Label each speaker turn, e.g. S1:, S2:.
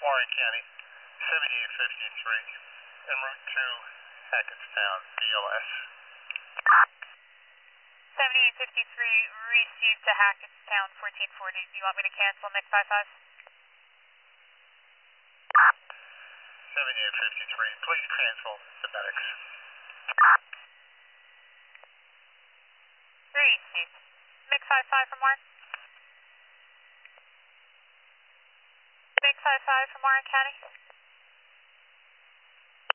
S1: Warren County, 7853, en route to Hackettstown, BLS.
S2: 7853, received to Hackettstown, 1440. Do you want me to cancel MiG 55?
S1: 7853, please cancel the medics.
S2: Received. MiG 55 from Warren? MiG 55 from Warren County?